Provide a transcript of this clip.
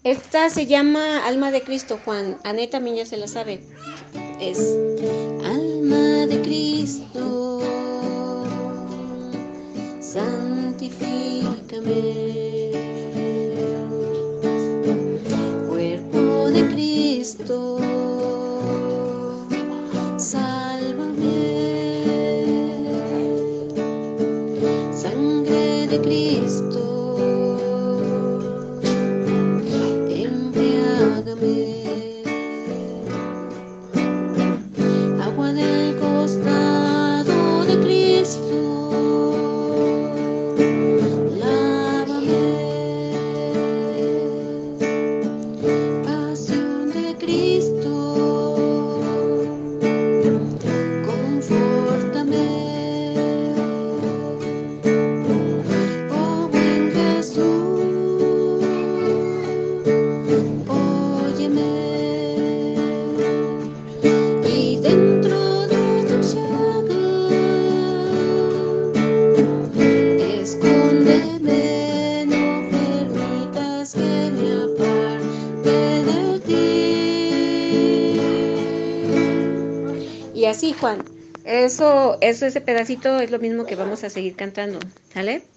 Esta se llama Alma de Cristo, Juan. Anet también ya se la sabe. Es Alma de Cristo, santifícame. Cuerpo de Cristo, sálvame. Sangre de Cristo, embriágame. Agua del costado de Cristo, lávame. Pasión de Cristo, confórtame. Oh buen Jesús, óyeme. Y dentro de tu llaga, escóndeme, no permitas que me aparte de ti. Y así, Juan, ese pedacito es lo mismo que vamos a seguir cantando, ¿sale?